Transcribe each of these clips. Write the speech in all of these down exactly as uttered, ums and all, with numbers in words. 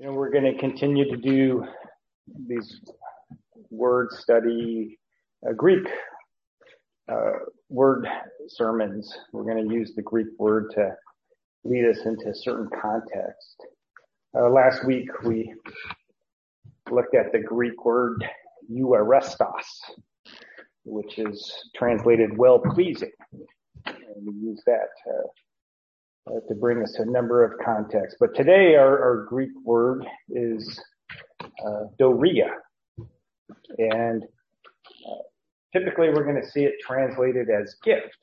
You know, we're going to continue to do these word study, uh, Greek uh, word sermons. We're going to use the Greek word to lead us into a certain context. Uh, last week we looked at the Greek word euarestos, which is translated well-pleasing. And we use that uh, Uh, to bring us to a number of contexts. But today our, our Greek word is uh, doria. And uh, typically we're going to see it translated as gift.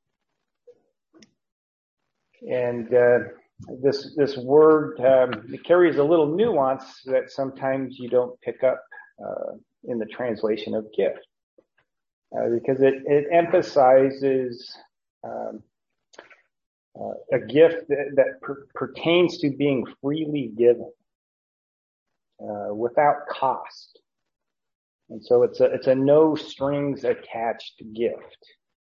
And uh, this this word um, it carries a little nuance that sometimes you don't pick up uh, in the translation of gift. Uh, because it, it emphasizes um, Uh, a gift that, that per- pertains to being freely given, uh, without cost. And so it's a, it's a no strings attached gift.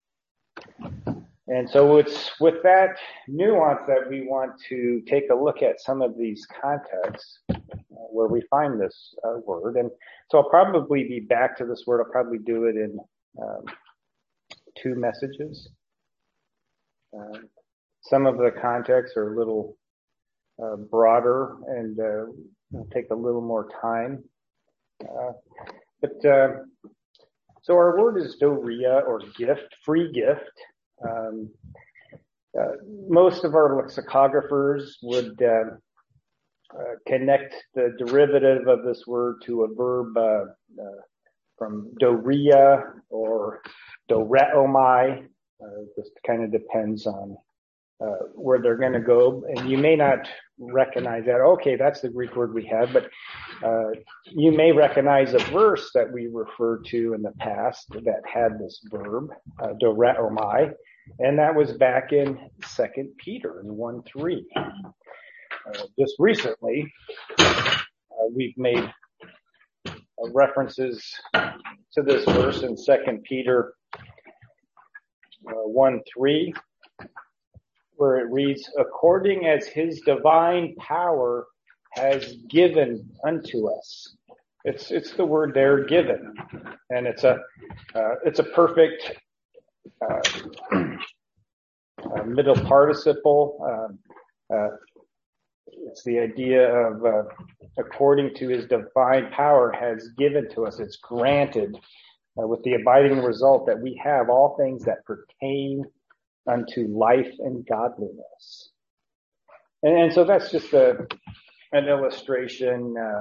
And so it's with that nuance that we want to take a look at some of these contexts uh, where we find this uh, word. And so I'll probably be back to this word. I'll probably do it in um, two messages. Um, Some of the contexts are a little uh, broader and uh, will take a little more time. Uh, but uh, so our word is doria, or gift, free gift. Um, uh, most of our lexicographers would uh, uh, connect the derivative of this word to a verb uh, uh, from doria or doreomai. Uh, this kind of depends on Uh, where they're going to go, and you may not recognize that. Okay, that's the Greek word we have, but uh, you may recognize a verse that we referred to in the past that had this verb, uh, doreomai, and that was back in Second Peter in one three. Uh, just recently, uh, we've made uh, references to this verse in Second Peter uh, one three. Where it reads, according as his divine power has given unto us. It's, it's the word there, given. And it's a, uh, it's a perfect, uh, uh middle participle. Uh, uh, it's the idea of, uh, according to his divine power has given to us. It's granted, uh, with the abiding result that we have all things that pertain unto life and godliness. And, and so that's just a, an illustration uh,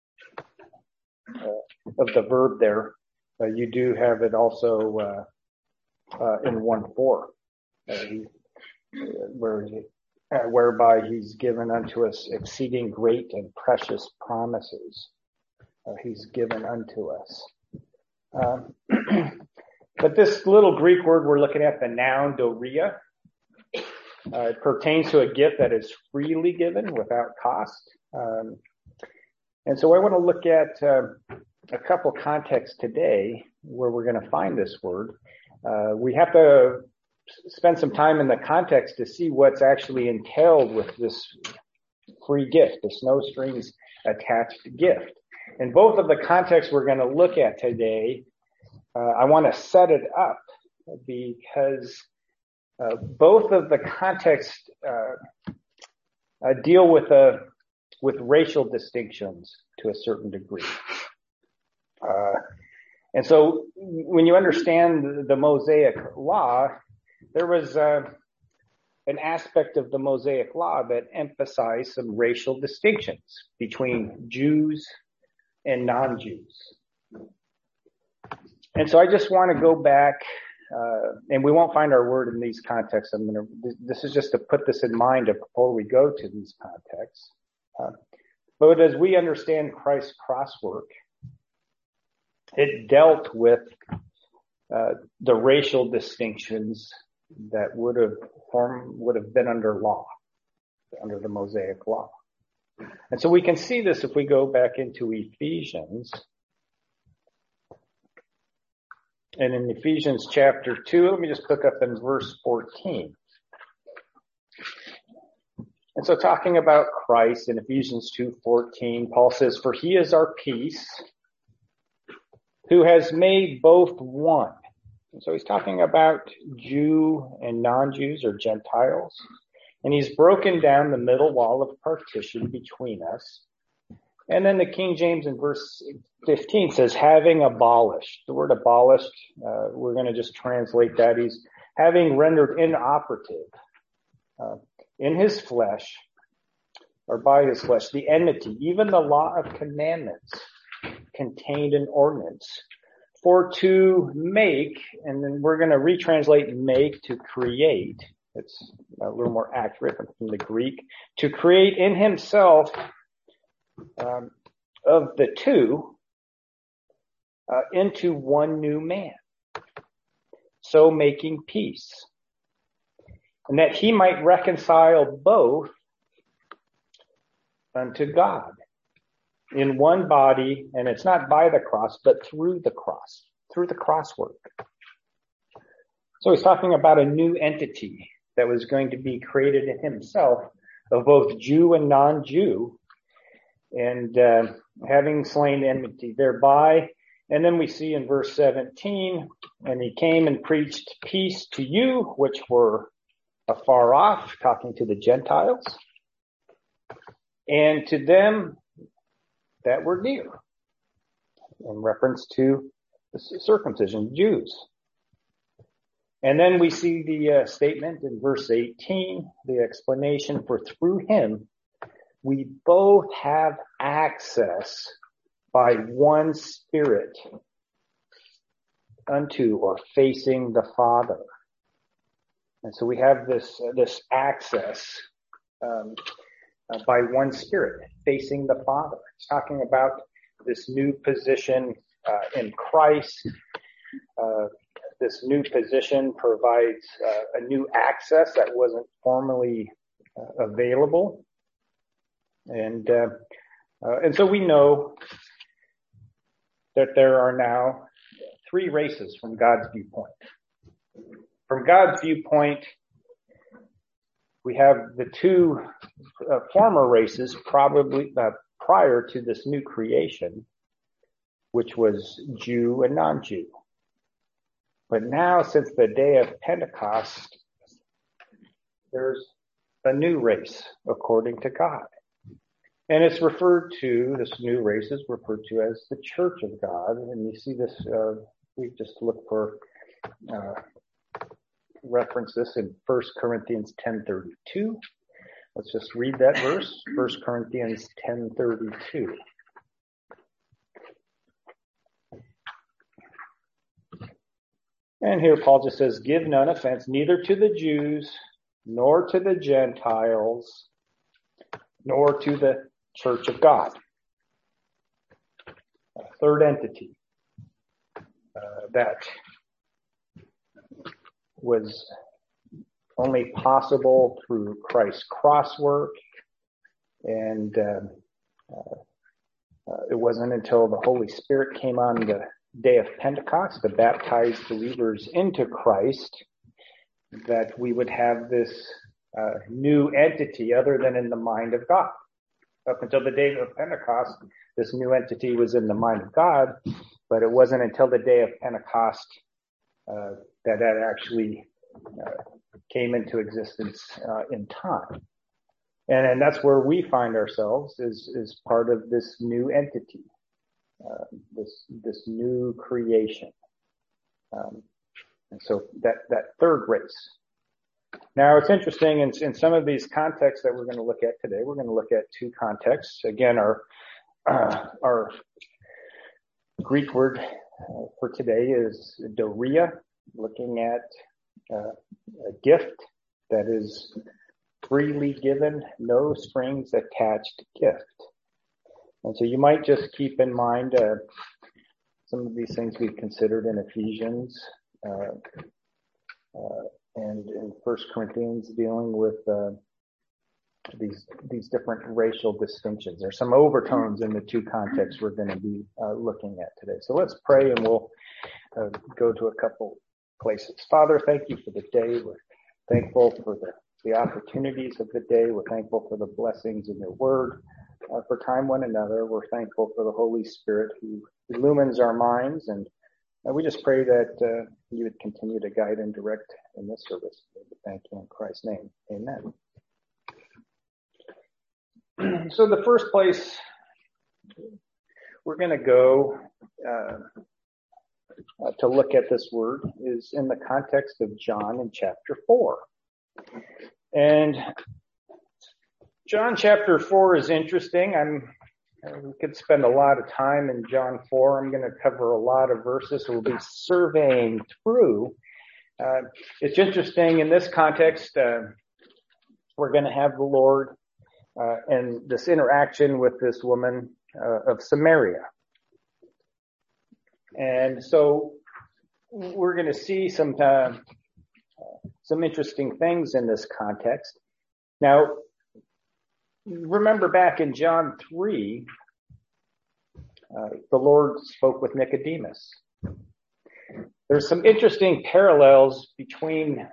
uh, of the verb there. Uh, you do have it also uh, uh, in one four, uh, where he, uh, whereby he's given unto us exceeding great and precious promises. Uh, he's given unto us. Um, But this little Greek word we're looking at, the noun doria, uh, it pertains to a gift that is freely given without cost. Um, and so I want to look at uh, a couple contexts today where we're going to find this word. Uh, we have to spend some time in the context to see what's actually entailed with this free gift, this no strings attached gift. In both of the contexts we're going to look at today, Uh, I want to set it up because uh, both of the contexts uh, uh, deal with a with racial distinctions to a certain degree. Uh, and so when you understand the Mosaic law, there was uh, an aspect of the Mosaic law that emphasized some racial distinctions between Jews and non-Jews. And so I just want to go back, uh, and we won't find our word in these contexts. I'm going to, this is just to put this in mind before we go to these contexts. Uh, but as we understand Christ's cross work, it dealt with uh, the racial distinctions that would have formed, would have been under law, under the Mosaic law. And so we can see this if we go back into Ephesians. And in Ephesians chapter two, let me just pick up in verse fourteen. And so talking about Christ in Ephesians two fourteen, Paul says, "For he is our peace, who has made both one." And so he's talking about Jew and non-Jews or Gentiles. And he's broken down the middle wall of partition between us. And then the King James in verse fifteen says, having abolished. The word abolished, uh, we're going to just translate that. He's having rendered inoperative uh, in his flesh, or by his flesh, the enmity, even the law of commandments contained in ordinance, for to make, and then we're going to retranslate make to create. It's a little more accurate from the Greek. To create in himself um, of the two uh, into one new man, so making peace, and that he might reconcile both unto God in one body, and it's not by the cross, but through the cross, through the cross work. So he's talking about a new entity that was going to be created in himself of both Jew and non-Jew, and uh, having slain enmity thereby. And then we see in verse seventeen, and he came and preached peace to you, which were afar off, talking to the Gentiles, and to them that were near, in reference to the circumcision, Jews. And then we see the uh, statement in verse eighteen, the explanation for through him, we both have access by one Spirit unto or facing the Father. And so we have this, uh, this access um, uh, by one Spirit facing the Father. It's talking about this new position uh, in Christ. Uh, This new position provides uh, a new access that wasn't formerly uh, available. And, uh, uh, and so we know that there are now three races from God's viewpoint. From God's viewpoint, we have the two uh, former races probably uh, prior to this new creation, which was Jew and non-Jew. But now, since the day of Pentecost, there's a new race according to God. And it's referred to, this new race is referred to as the Church of God. And you see this, uh, we just look for, uh, reference this in First Corinthians ten thirty-two. Let's just read that verse, First Corinthians ten thirty-two. And here Paul just says, give none offense, neither to the Jews, nor to the Gentiles, nor to the Church of God. A third entity uh, that was only possible through Christ's cross work. And uh, uh, it wasn't until the Holy Spirit came on the day of Pentecost to baptize believers into Christ that we would have this uh, new entity other than in the mind of God. Up until the day of Pentecost, this new entity was in the mind of God, but it wasn't until the day of Pentecost uh, that that actually uh, came into existence uh, in time. And, and that's where we find ourselves is, is part of this new entity. Uh, this this new creation, um, and so that that third race. Now it's interesting in, in some of these contexts that we're going to look at today. We're going to look at two contexts. Again, our uh, our Greek word uh, for today is doria, looking at uh, a gift that is freely given, no strings attached gift. And so you might just keep in mind uh, some of these things we've considered in Ephesians uh, uh, and in First Corinthians, dealing with uh, these these different racial distinctions. There's some overtones in the two contexts we're going to be uh, looking at today. So let's pray, and we'll uh, go to a couple places. Father, thank you for the day. We're thankful for the the opportunities of the day. We're thankful for the blessings in your word, uh, for time one another. We're thankful for the Holy Spirit who illumines our minds. And uh, we just pray that uh, you would continue to guide and direct in this service. We thank you in Christ's name. Amen. So the first place we're going to go uh, uh, to look at this word is in the context of John in chapter four. And John chapter four is interesting. I'm uh, we could spend a lot of time in John four. I'm going to cover a lot of verses. So we'll be surveying through. Uh, it's interesting in this context. Uh, we're going to have the Lord uh, and this interaction with this woman uh, of Samaria. And so we're going to see some uh, some interesting things in this context. Now, remember back in John three, uh, the Lord spoke with Nicodemus. There's some interesting parallels between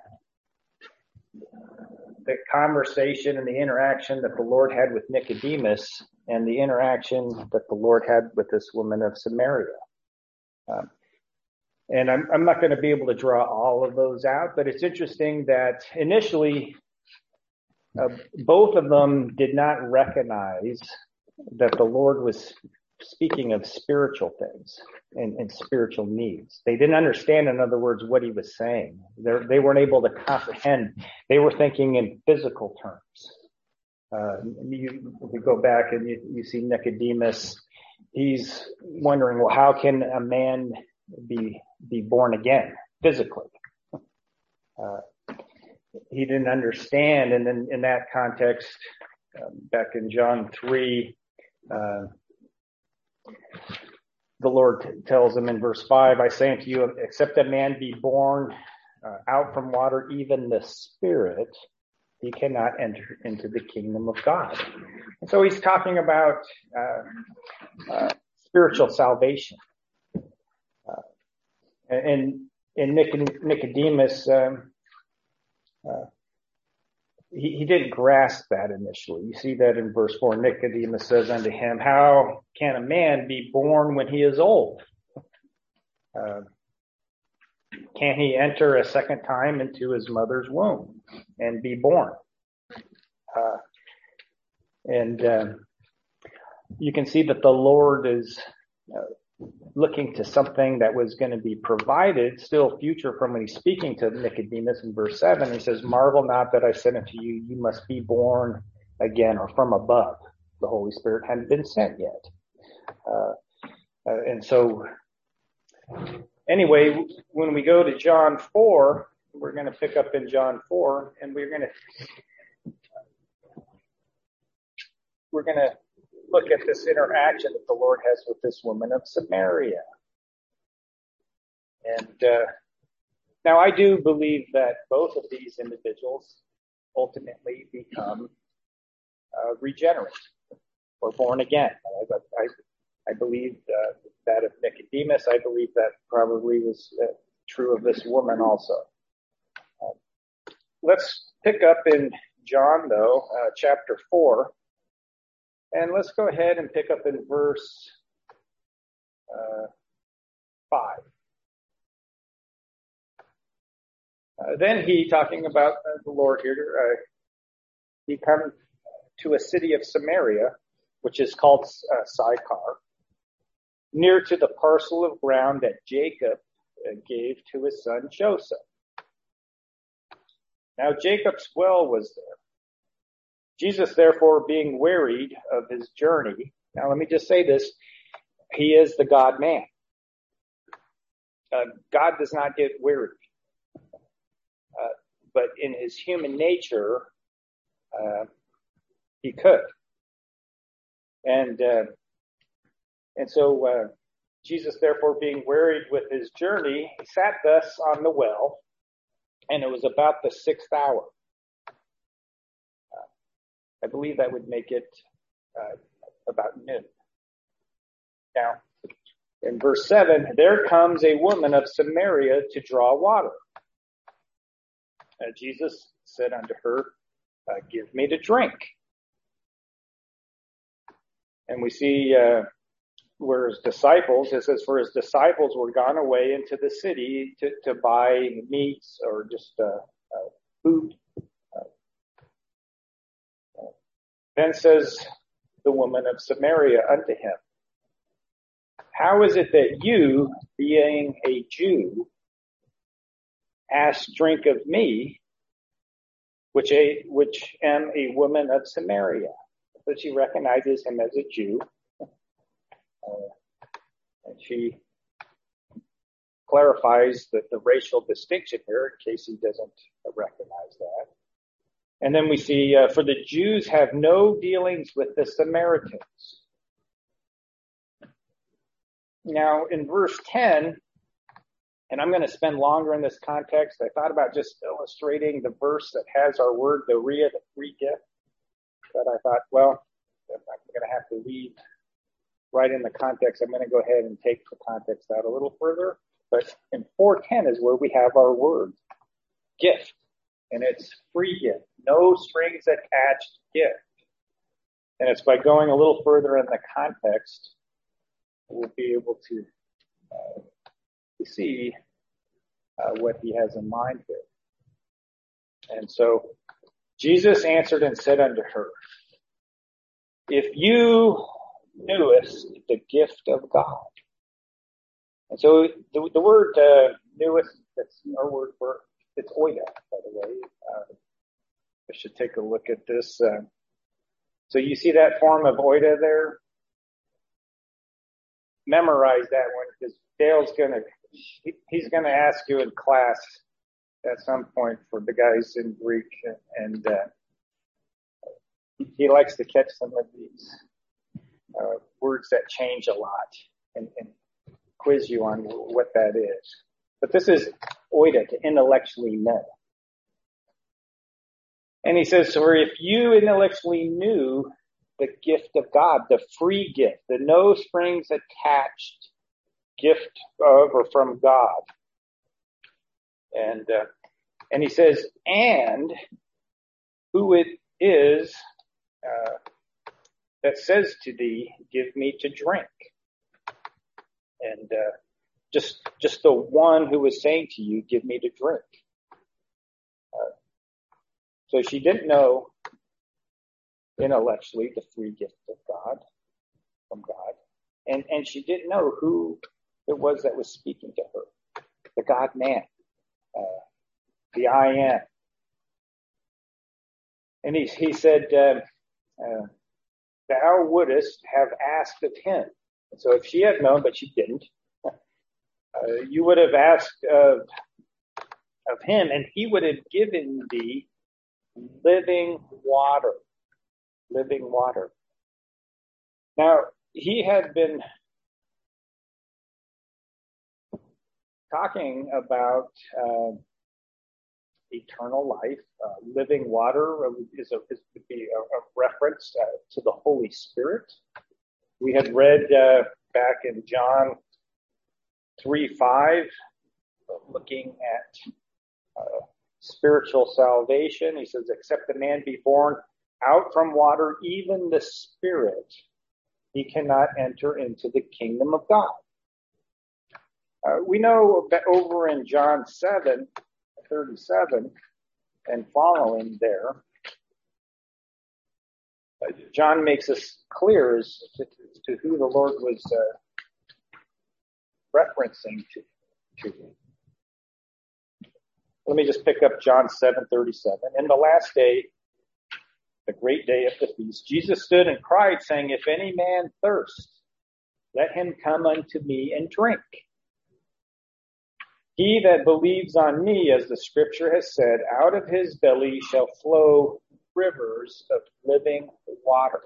the conversation and the interaction that the Lord had with Nicodemus and the interaction that the Lord had with this woman of Samaria. Um, and I'm, I'm not going to be able to draw all of those out, but it's interesting that initially uh, both of them did not recognize that the Lord was speaking of spiritual things and, and spiritual needs. They didn't understand, in other words, what he was saying. They're, they weren't able to comprehend. They were thinking in physical terms. Uh, you, if you go back and you, you see Nicodemus, he's wondering, well, how can a man be be born again physically? Uh, he didn't understand, and then in that context, uh, back in John three, uh, the Lord t- tells him in verse five, I say unto you, except a man be born uh, out from water, even the Spirit, he cannot enter into the kingdom of God. And so he's talking about uh, uh, spiritual salvation. Uh, and in Nicodemus, um, uh, he, he didn't grasp that initially. You see that in verse four. Nicodemus says unto him, how can a man be born when he is old? Uh, can he enter a second time into his mother's womb and be born? Uh, and uh, you can see that the Lord is uh, looking to something that was going to be provided still future from when he's speaking to Nicodemus in verse seven. He says, marvel not that I said unto you, you must be born again or from above. The Holy Spirit hadn't been sent yet. Uh, uh, and so anyway, when we go to John four, we're going to pick up in John four, and we're going to we're going to look at this interaction that the Lord has with this woman of Samaria. And uh, now I do believe that both of these individuals ultimately become uh, regenerate or born again. I, I, I believe uh, that of Nicodemus. I believe that probably was uh, true of this woman also. Uh, let's pick up in John, though, uh, chapter four. And let's go ahead and pick up in verse uh, five. Uh, then he, talking about uh, the Lord here, uh, he comes to a city of Samaria, which is called uh, Sychar, near to the parcel of ground that Jacob uh, gave to his son Joseph. Now Jacob's well was there. Jesus, therefore, being wearied of his journey. Now, let me just say this. He is the God-man. Uh, God does not get wearied. Uh, but in his human nature, uh, he could. And uh, and so uh, Jesus, therefore, being wearied with his journey, he sat thus on the well, and it was about the sixth hour. I believe that would make it uh, about noon. Now, in verse seven, there comes a woman of Samaria to draw water. Uh, Jesus said unto her, uh, give me to drink. And we see uh, where his disciples, it says, for his disciples were gone away into the city to, to buy meats or just uh, uh, food. Uh, then says the woman of Samaria unto him, how is it that you, being a Jew, ask drink of me, which a which am a woman of Samaria? So she recognizes him as a Jew. Uh, and she clarifies that the racial distinction here, in case he doesn't recognize that. And then we see, uh, for the Jews have no dealings with the Samaritans. Now, in verse ten, and I'm going to spend longer in this context, I thought about just illustrating the verse that has our word, the Ria, the free gift. But I thought, well, I'm going to have to leave right in the context. I'm going to go ahead and take the context out a little further. But in four ten is where we have our word, gift. And it's free gift, no strings attached gift. And it's by going a little further in the context, we'll be able to uh, see uh, what he has in mind here. And so Jesus answered and said unto her, if you knewest the gift of God. And so the, the word uh, knewest, that's our word for, it's oida, by the way. Uh, I should take a look at this. Uh, so you see that form of oida there? Memorize that one because Dale's gonna, he, he's gonna ask you in class at some point for the guys in Greek, and uh, he likes to catch some of these uh, words that change a lot and, and quiz you on what that is. But this is oida, to intellectually know. And he says, so if you intellectually knew the gift of God, the free gift, the no strings attached gift of or from God. And, uh, and he says, and who it is, uh, that says to thee, give me to drink. And, uh, just, just the one who was saying to you, give me to drink. Uh, so she didn't know intellectually the free gift of God, from God. And, and she didn't know who it was that was speaking to her. The God man, uh, the I am. And he, he said, uh, uh, thou wouldest have asked of him. And so if she had known, but she didn't, uh, you would have asked of, of him, and he would have given thee living water. Living water. Now, he had been talking about uh, eternal life. Uh, living water is, a, is would be a, a reference uh, to the Holy Spirit. We had read uh, back in John three five, looking at uh, spiritual salvation. He says, except a man be born out from water, even the Spirit, he cannot enter into the kingdom of God. Uh, we know that over in John seven thirty-seven and following there, uh, John makes us clear as to, to who the Lord was uh, referencing to. to. Let me just pick up John seven thirty-seven. In the last day, the great day of the feast, Jesus stood and cried, saying, if any man thirst, let him come unto me and drink. He that believes on me, as the scripture has said, out of his belly shall flow rivers of living water.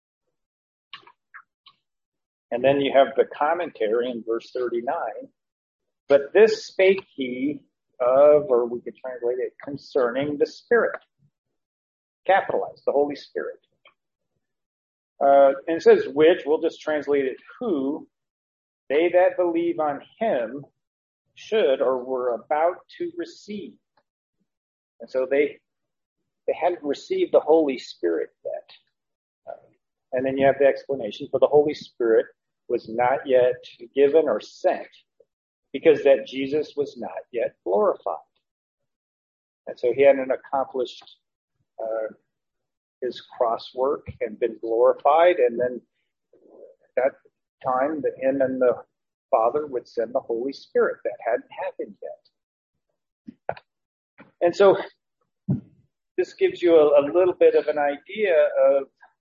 And then you have the commentary in verse thirty-nine. But this spake he of, or we could translate it, concerning the Spirit. Capitalized, the Holy Spirit. Uh, and it says which, we'll just translate it who, they that believe on him should or were about to receive. And so they they hadn't received the Holy Spirit yet. Uh, and then you have the explanation for the Holy Spirit was not yet given or sent because that Jesus was not yet glorified. And so he hadn't accomplished uh, his cross work and been glorified. And then at that time, the him and the Father would send the Holy Spirit. That hadn't happened yet. And so this gives you a, a little bit of an idea of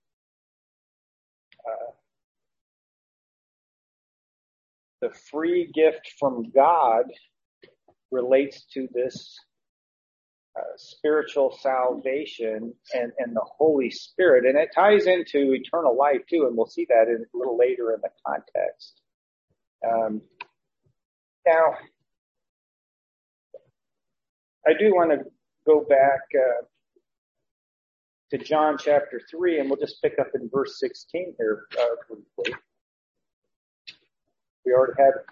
uh, the free gift from God relates to this uh, spiritual salvation and, and the Holy Spirit. And it ties into eternal life too, and we'll see that in, a little later in the context. Um, now, I do want to go back uh, to John chapter three, and we'll just pick up in verse sixteen here uh, briefly. We already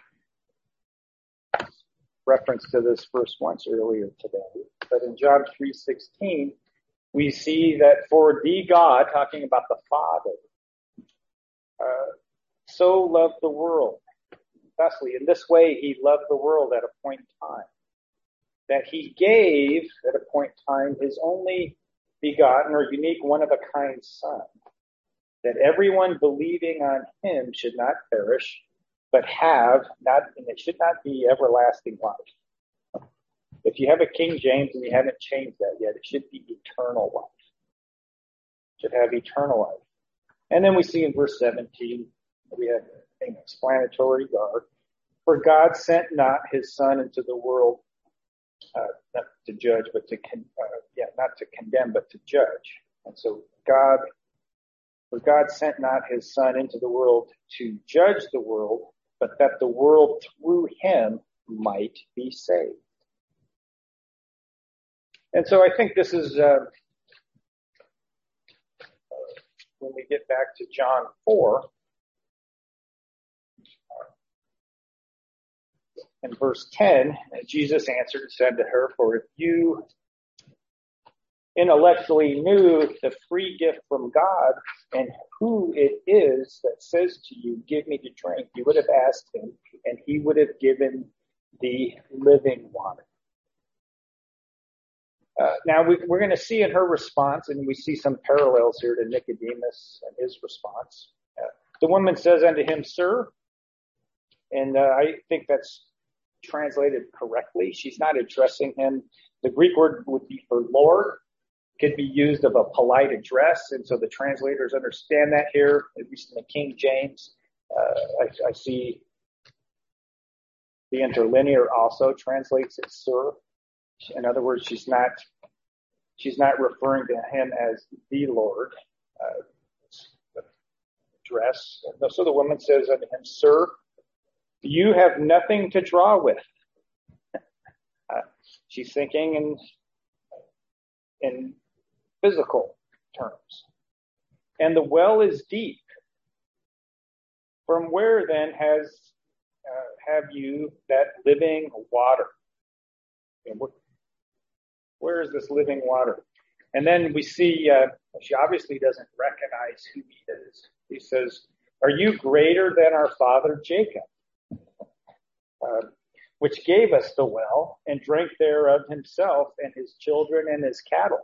had reference to this verse once earlier today, but in John three sixteen, we see that for the God, talking about the Father, uh, so loved the world. Thusly, in this way, he loved the world at a point in time, that he gave at a point in time his only begotten or unique one-of-a-kind Son, that everyone believing on him should not perish, but have not, and it should not be everlasting life. If you have a King James and you haven't changed that yet, it should be eternal life. It should have eternal life. And then we see in verse seventeen, we have an explanatory guard. For God sent not his Son into the world, uh, not to judge, but to, con- uh, yeah, not to condemn, but to judge. And so God, for God sent not his Son into the world to judge the world, but that the world through him might be saved. And so I think this is, uh, when we get back to John four, in verse ten, Jesus answered and said to her, for if you intellectually knew the free gift from God and who it is that says to you, give me to drink, you would have asked him, and he would have given the living water. Uh, now, we, we're going to see in her response, and we see some parallels here to Nicodemus and his response. Uh, the woman says unto him, Sir, and uh, I think that's translated correctly. She's not addressing him. The Greek word would be for Lord. Could be used of a polite address, and so the translators understand that here, at least in the King James. Uh, I, I see the interlinear also translates it sir. In other words, she's not she's not referring to him as the Lord. Uh, address. So the woman says unto him, Sir, you have nothing to draw with. Uh, she's thinking in in physical terms. And the well is deep. From where then has uh, have you that living water? And where, where is this living water? And then we see uh, she obviously doesn't recognize who he is. He says, are you greater than our father Jacob, uh, which gave us the well and drank thereof himself and his children and his cattle?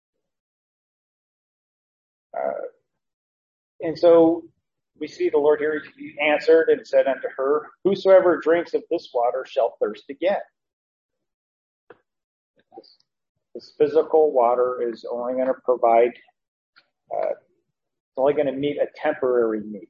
Uh, and so we see the Lord here, he answered and said unto her, whosoever drinks of this water shall thirst again. This, this physical water is only going to provide, uh, it's only going to meet a temporary need.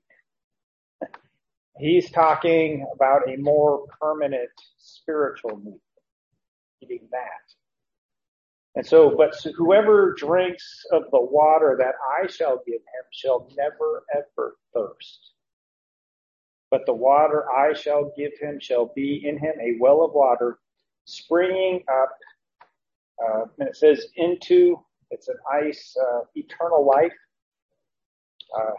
He's talking about a more permanent spiritual need, needing that. And so, but whoever drinks of the water that I shall give him shall never ever thirst. But the water I shall give him shall be in him a well of water springing up, uh, and it says into, it's an ice, uh, eternal life. Uh,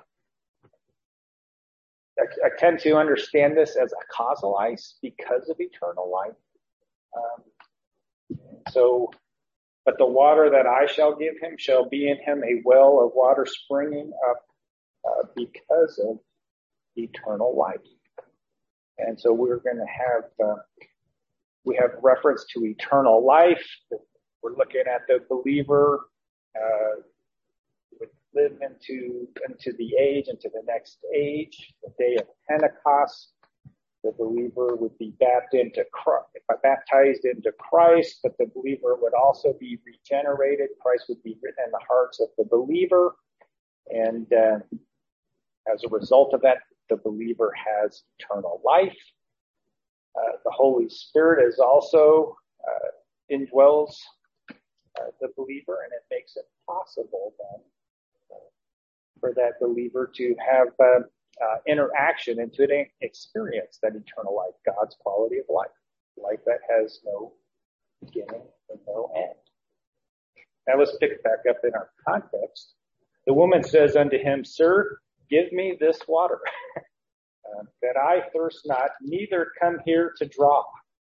I, I tend to understand this as a causal ice because of eternal life. Um, so, But the water that I shall give him shall be in him a well of water springing up uh, because of eternal life. And so we're going to have, uh, we have reference to eternal life. We're looking at the believer uh, would live into, into the age, into the next age, the day of Pentecost. The believer would be baptized into Christ, baptized into Christ, but the believer would also be regenerated. Christ would be written in the hearts of the believer. And uh, as a result of that, the believer has eternal life. Uh, the Holy Spirit is also uh, indwells uh, the believer, and it makes it possible then uh, for that believer to have uh, uh, interaction and to experience that eternal life, God's quality of life, life that has no beginning and no end. Now let's pick it back up in our context. The woman says unto him, Sir, give me this water, uh, that I thirst not, neither come here to draw.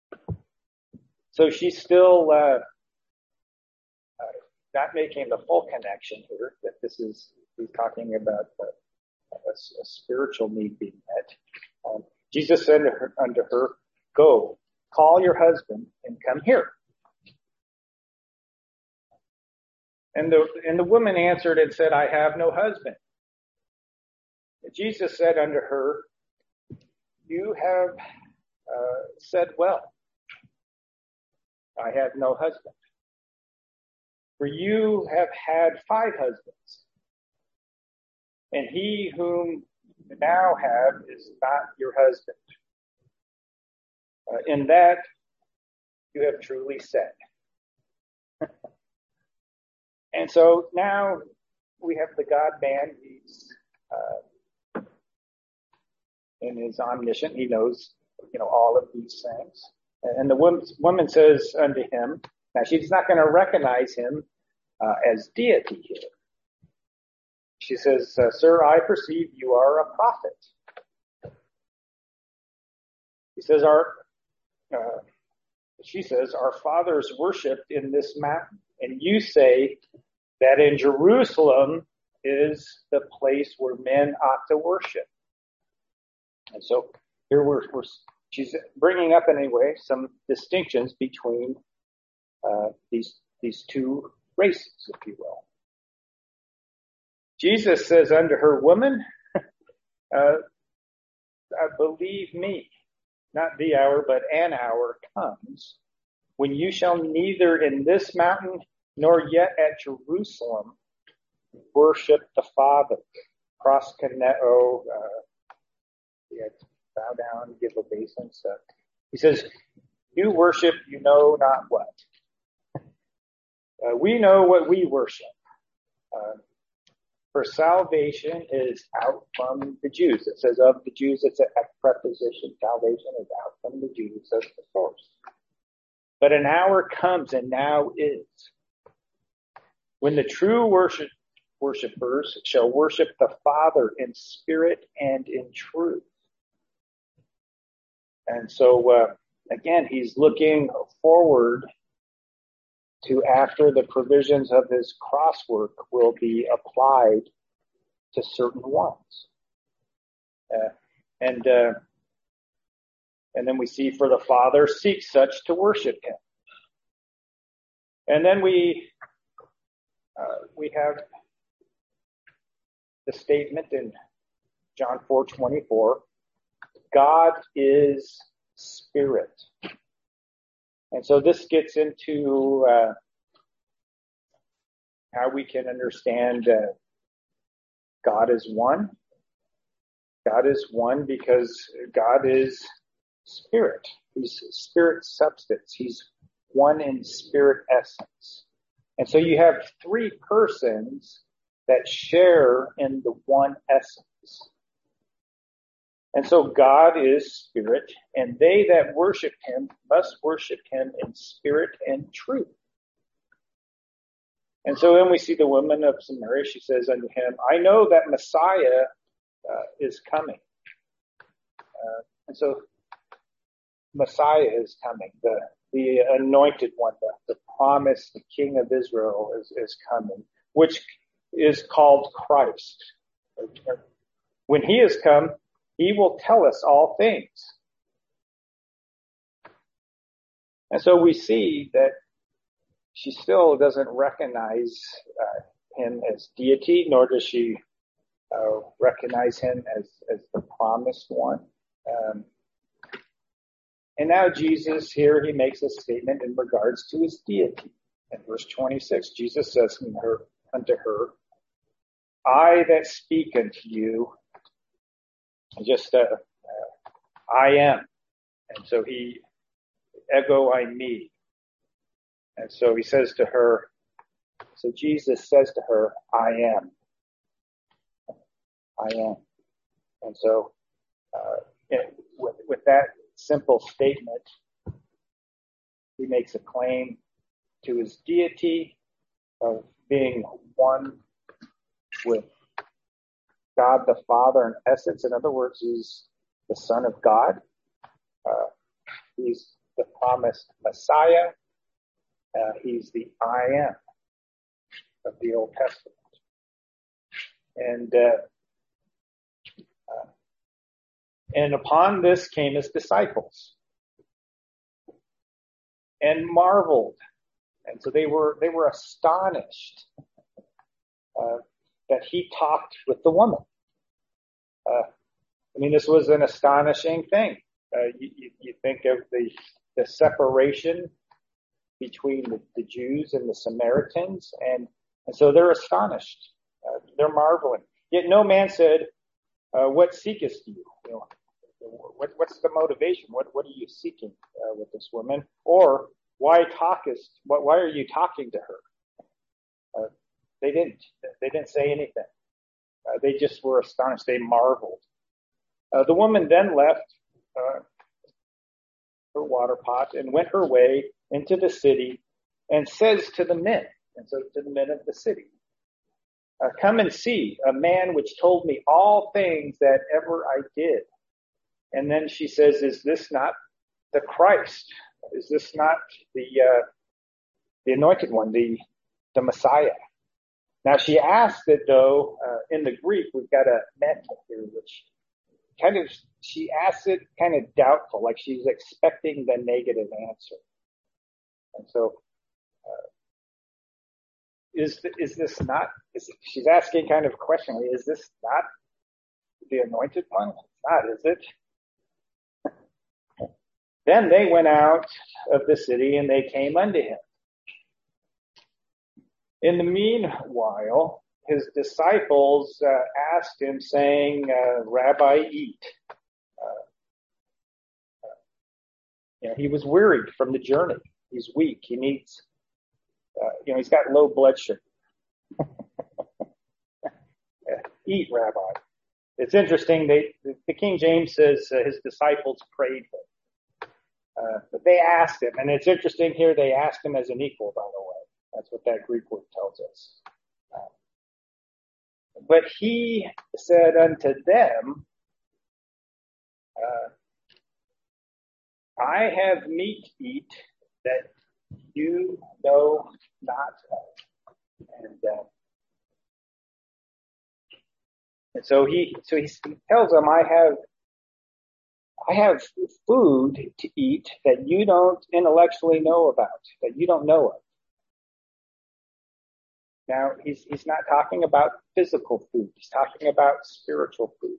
So she's still uh, uh, not making the full connection here, that this is, he's talking about uh, a, a spiritual need being met. Um, Jesus said unto her, unto her, Go, call your husband and come here. And the, and the woman answered and said, I have no husband. And Jesus said unto her, You have uh, said well, I have no husband. For you have had five husbands, and he whom you now have is not your husband. Uh, in that you have truly said. And so now we have the God-man. He's uh, in his omniscient. He knows, you know, all of these things. And the woman, woman says unto him, now she's not going to recognize him uh, as deity here. She says, uh, Sir, I perceive you are a prophet. He says, our, uh, she says, our fathers worshipped in this mountain, and you say that in Jerusalem is the place where men ought to worship. And so here we're, we're she's bringing up anyway some distinctions between uh, these these two races, if you will. Jesus says unto her, Woman, uh, uh, believe me, not the hour, but an hour comes when you shall neither in this mountain nor yet at Jerusalem worship the Father. Proskuneo, uh, yeah, bow down, give obeisance. Uh, he says, you worship, you know not what. Uh, we know what we worship. Uh, for salvation is out from the Jews. It says of the Jews, it's a, a preposition. Salvation is out from the Jews as the source. But an hour comes, and now is, when the true worship, worshipers shall worship the Father in spirit and in truth. And so, uh, again, he's looking forward to after the provisions of his cross work will be applied to certain ones. Uh, and, uh, and then we see for the Father seeks such to worship him. And then we, uh, we have the statement in John four twenty-four, God is spirit. And so this gets into uh, how we can understand uh, God is one. God is one because God is spirit. He's spirit substance. He's one in spirit essence. And so you have three persons that share in the one essence. And so God is spirit, and they that worship him must worship him in spirit and truth. And so then we see the woman of Samaria. She says unto him, I know that Messiah uh, is coming. Uh, and so Messiah is coming. The, the anointed one, the, the promised King of Israel is, is coming, which is called Christ. When he has come, he will tell us all things. And so we see that she still doesn't recognize uh, him as deity, nor does she uh, recognize him as, as the promised one. Um, and now Jesus here, he makes a statement in regards to his deity. In verse twenty-six, Jesus says unto her, unto her I that speak unto you, just uh, uh, I am. And so he, ego I me. And so he says to her, so Jesus says to her, I am. I am. And so uh, it, with, with that simple statement, he makes a claim to his deity of being one with God the Father in essence. In other words, he's the Son of God. Uh, he's the promised Messiah. Uh, he's the I am of the Old Testament. And uh, uh, and upon this came his disciples and marveled. And so they were they were astonished uh, that he talked with the woman. Uh, I mean, this was an astonishing thing. Uh, you, you, you think of the the separation between the, the Jews and the Samaritans, and, and so they're astonished. Uh, they're marveling. Yet no man said, uh, "What seekest you?" You know, what, what's the motivation? What what are you seeking uh, with this woman? Or why talkest? What why are you talking to her? Uh, they didn't. They didn't say anything. Uh, they just were astonished. They marveled. Uh, the woman then left uh, her water pot and went her way into the city and says to the men, and so to the men of the city, uh, come and see a man which told me all things that ever I did. And then she says, is this not the Christ? Is this not the uh, the anointed one, the the Messiah? Now she asked it though, uh, in the Greek, we've got a meta here, which kind of, she asks it kind of doubtful, like she's expecting the negative answer. And so, uh, is is this not, is, she's asking kind of questioningly, is this not the anointed one? It's not, is it? Then they went out of the city and they came unto him. In the meanwhile, his disciples uh, asked him, saying, uh, Rabbi, eat. Uh, uh, you know, he was wearied from the journey. He's weak. He needs, uh, you know, he's got low blood sugar. Eat, Rabbi. It's interesting. They, the King James says uh, his disciples prayed him. Uh, but they asked him, and it's interesting here, they asked him as an equal, by the way. That's what that Greek word tells us. Uh, but he said unto them, uh, I have meat to eat that you know not of. And, uh, and so he, so he tells them, I have, I have food to eat that you don't intellectually know about, that you don't know of. Now, he's, he's not talking about physical food. He's talking about spiritual food.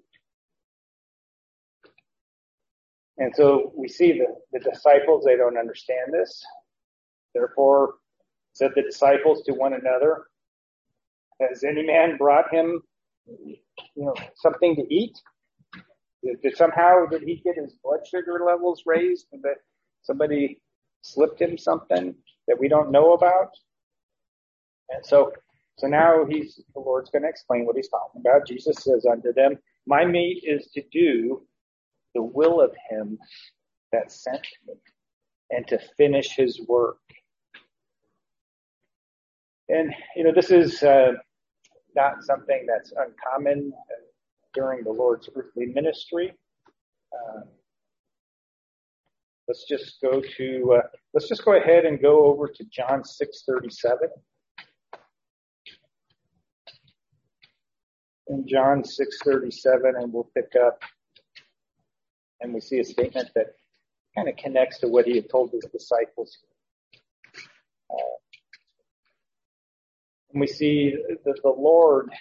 And so we see the, the disciples, they don't understand this. Therefore, said the disciples to one another, has any man brought him, you know, something to eat? Did, did somehow, did he get his blood sugar levels raised? And that somebody slipped him something that we don't know about? And so, so now he's, the Lord's going to explain what he's talking about. Jesus says unto them, my meat is to do the will of him that sent me and to finish his work. And, you know, this is uh, not something that's uncommon uh, during the Lord's earthly ministry. Uh, let's just go to, uh, let's just go ahead and go over to John six thirty-seven. In John six thirty-seven, and we'll pick up, and we see a statement that kind of connects to what he had told his disciples. Uh, and we see that the Lord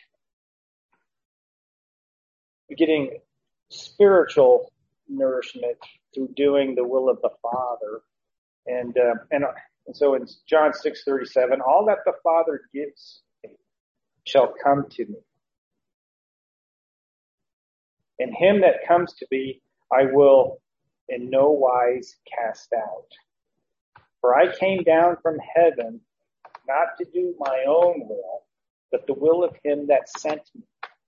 getting spiritual nourishment through doing the will of the Father. And, uh, and, and so in John six thirty-seven, all that the Father gives me shall come to me. And him that comes to me, I will in no wise cast out. For I came down from heaven not to do my own will, but the will of him that sent me.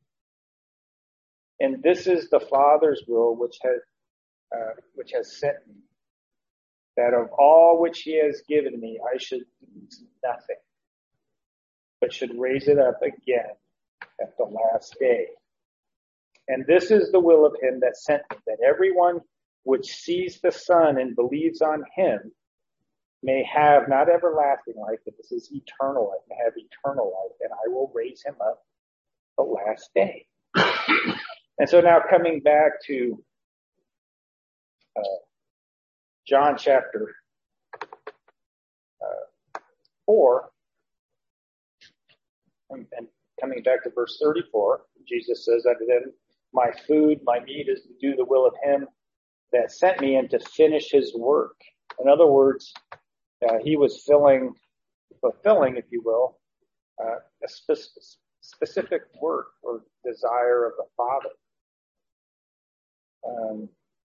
And this is the Father's will which has, uh, which has sent me, that of all which he has given me, I should lose nothing, but should raise it up again at the last day. And this is the will of him that sent me, that everyone which sees the Son and believes on him may have not everlasting life, but this is eternal life, may have eternal life, and I will raise him up the last day. And so now coming back to uh, John chapter uh, four, and, and coming back to verse thirty-four, Jesus says unto them, my food, my meat is to do the will of him that sent me and to finish his work. In other words, uh, he was filling, fulfilling, if you will, uh, a spe- specific work or desire of the Father. Um,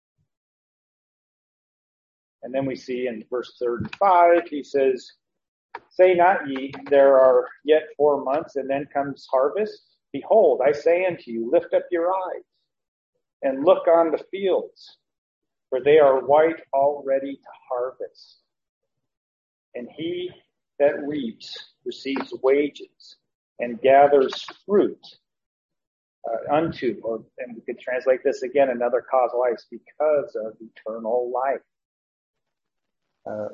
and then we see in verse thirty-five, he says, say not ye, there are yet four months, and then comes harvest. Behold, I say unto you, lift up your eyes and look on the fields, for they are white already to harvest. And he that reaps receives wages and gathers fruit uh, unto, or and we could translate this again, another cause of life, because of eternal life. Uh,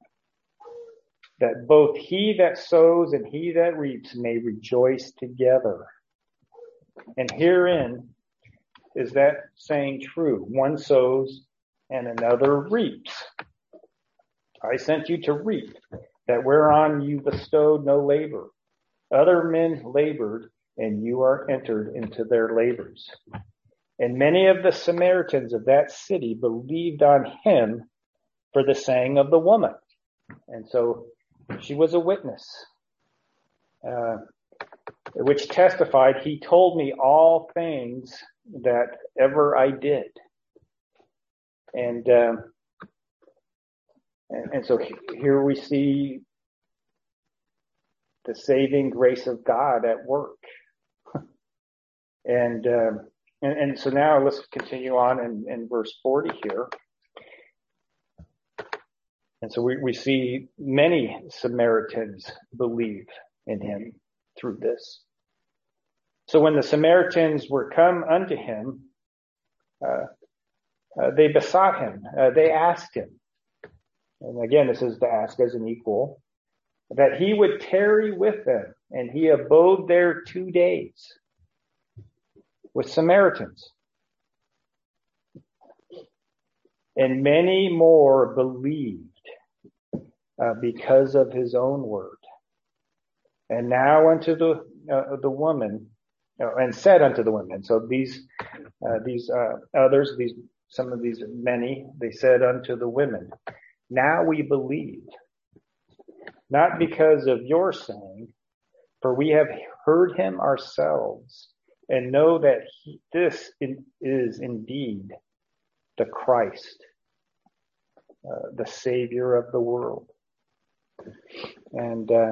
that both he that sows and he that reaps may rejoice together. And herein is that saying true. One sows and another reaps. I sent you to reap, that whereon you bestowed no labor. Other men labored, and you are entered into their labors. And many of the Samaritans of that city believed on him for the saying of the woman. And so she was a witness, uh, which testified, he told me all things that ever I did. And, um, and, and so here we see the saving grace of God at work. and, um, and, and so now let's continue on in, in verse forty here. And so we, we see many Samaritans believe in him through this. So when the Samaritans were come unto him, uh, uh, they besought him, uh, they asked him, and again this is to ask as an equal, that he would tarry with them, and he abode there two days with Samaritans. And many more believed uh, because of his own word. And now unto the uh, the woman, uh, and said unto the women. So these uh, these uh, others, these some of these many, they said unto the women, now we believe, not because of your saying, for we have heard him ourselves, and know that he, this in, is indeed the Christ, uh, the Savior of the world. And uh,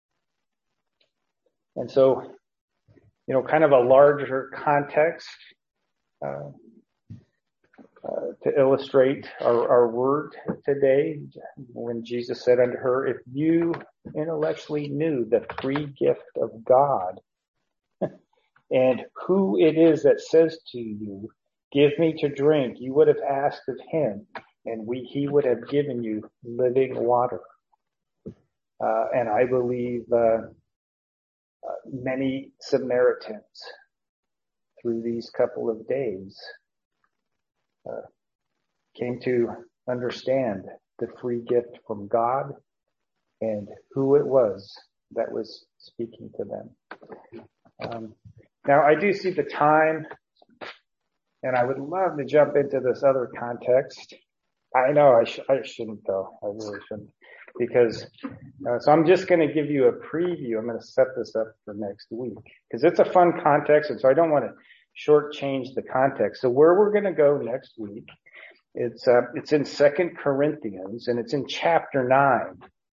and so, you know, kind of a larger context uh, uh, to illustrate our, our word today, when Jesus said unto her, if you intellectually knew the free gift of God and who it is that says to you, give me to drink, you would have asked of him, and we he would have given you living water. Uh, and I believe uh, uh, many Samaritans through these couple of days uh, came to understand the free gift from God and who it was that was speaking to them. Um, now, I do see the time, and I would love to jump into this other context. I know I, sh- I shouldn't, though. I really shouldn't. Because, uh, so I'm just going to give you a preview. I'm going to set this up for next week. Because it's a fun context, and so I don't want to shortchange the context. So where we're going to go next week, it's uh, it's in Second Corinthians, and it's in chapter nine.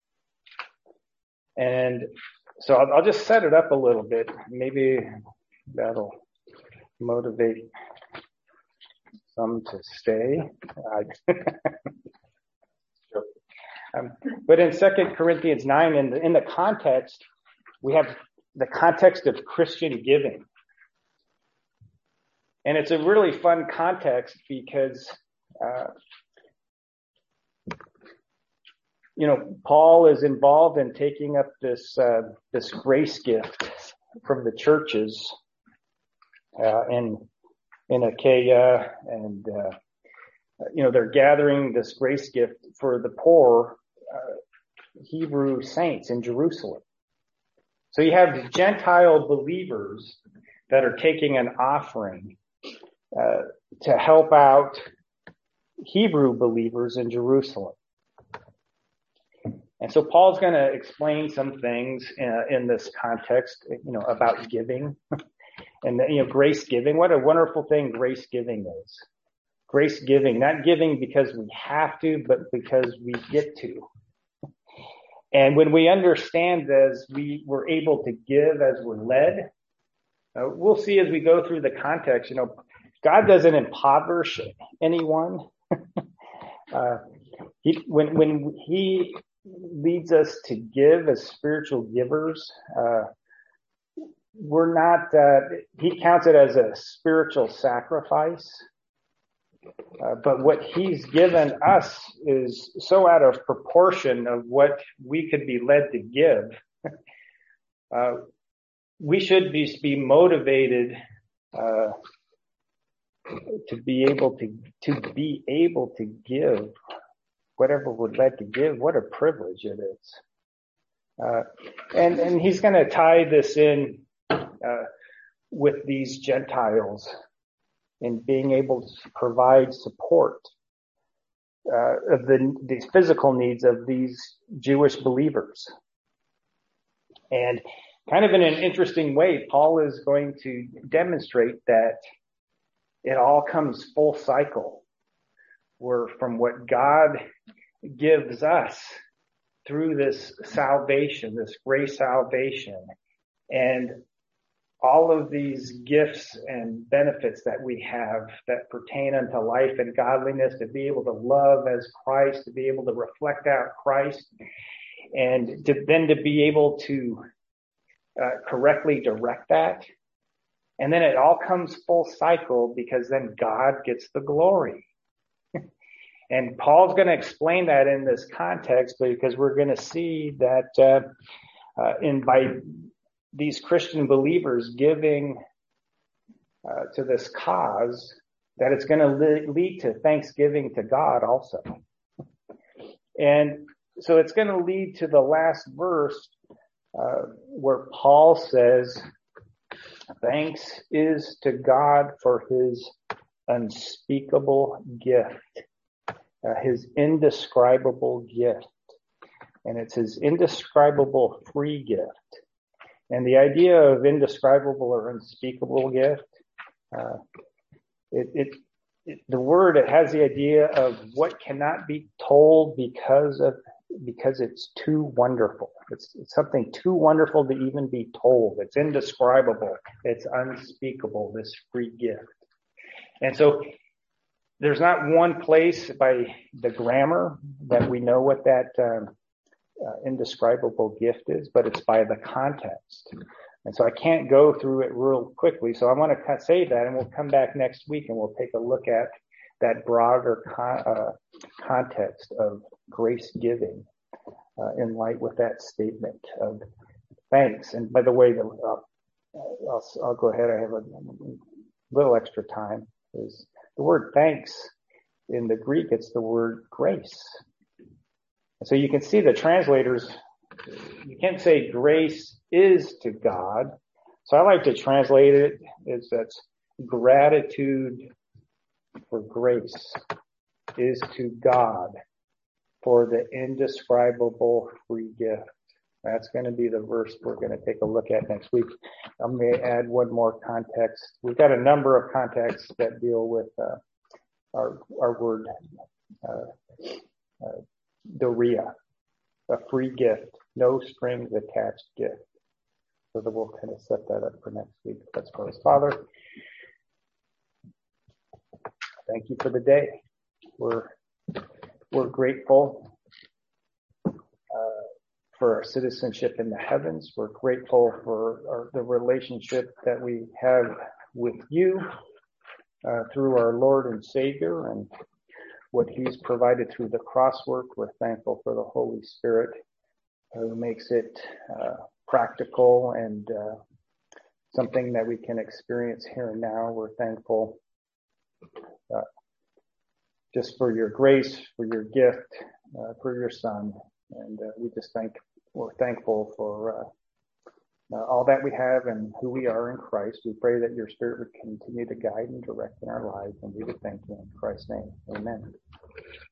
And so I'll, I'll just set it up a little bit. Maybe that'll motivate some to stay. I, um, but in Second Corinthians nine, in the, in the context, we have the context of Christian giving. And it's a really fun context because, uh, you know, Paul is involved in taking up this uh, this grace gift from the churches uh, in in Achaia, and uh, you know they're gathering this grace gift for the poor uh, Hebrew saints in Jerusalem. So you have the Gentile believers that are taking an offering uh, to help out Hebrew believers in Jerusalem. And so Paul's going to explain some things in, in this context, you know, about giving and, you know, grace giving. What a wonderful thing grace giving is. Grace giving, not giving because we have to, but because we get to. And when we understand as we were able to give as we're led, uh, we'll see as we go through the context, you know, God doesn't impoverish anyone. uh, he, when, when he leads us to give as spiritual givers, uh, we're not, uh, he counts it as a spiritual sacrifice. Uh, but what he's given us is so out of proportion of what we could be led to give. Uh, we should be, be motivated, uh, to be able to, to be able to give whatever we're led to give. What a privilege it is. Uh, and, and he's going to tie this in, uh, with these Gentiles in being able to provide support, uh, of the, the physical needs of these Jewish believers. And kind of in an interesting way, Paul is going to demonstrate that it all comes full cycle. We're from what God gives us through this salvation, this grace salvation, and all of these gifts and benefits that we have that pertain unto life and godliness, to be able to love as Christ, to be able to reflect out Christ, and to, then to be able to uh, correctly direct that. And then it all comes full cycle because then God gets the glory. And Paul's going to explain that in this context because we're going to see that uh, uh, in by these Christian believers giving uh, to this cause, that it's going to le- lead to thanksgiving to God also. And so it's going to lead to the last verse uh, where Paul says, thanks is to God for his unspeakable gift, uh, his indescribable gift. And it's his indescribable free gift. And the idea of indescribable or unspeakable gift, uh, it, it, it, the word, it has the idea of what cannot be told because of, because it's too wonderful. It's, it's something too wonderful to even be told. It's indescribable. It's unspeakable, this free gift. And so there's not one place by the grammar that we know what that, um, Uh, indescribable gift is, but it's by the context. And so I can't go through it real quickly. So I want to say that, and we'll come back next week and we'll take a look at that broader con- uh, context of grace giving uh, in light with that statement of thanks. And by the way, the, uh, I'll, I'll go ahead. I have a little extra time. Is the word thanks in the Greek? It's the word grace. So you can see the translators, you can't say grace is to God. So I like to translate it as that's gratitude for grace is to God for the indescribable free gift. That's going to be the verse we're going to take a look at next week. I'm going to add one more context. We've got a number of contexts that deal with uh, our our word uh, uh, doria, a free gift, no strings attached gift. So that we'll kind of set that up for next week. Let's pray. Father, thank you for the day. We're we're grateful uh, for our citizenship in the heavens. We're grateful for our, the relationship that we have with you uh, through our Lord and Savior and what He's provided through the cross work. We're thankful for the Holy Spirit who makes it uh, practical and uh, something that we can experience here and now. We're thankful uh, just for your grace, for your gift, uh, for your Son, and uh, we just thank we're thankful for uh, uh, all that we have and who we are in Christ. We pray that your Spirit would continue to guide and direct in our lives, and we would thank you in Christ's name. Amen.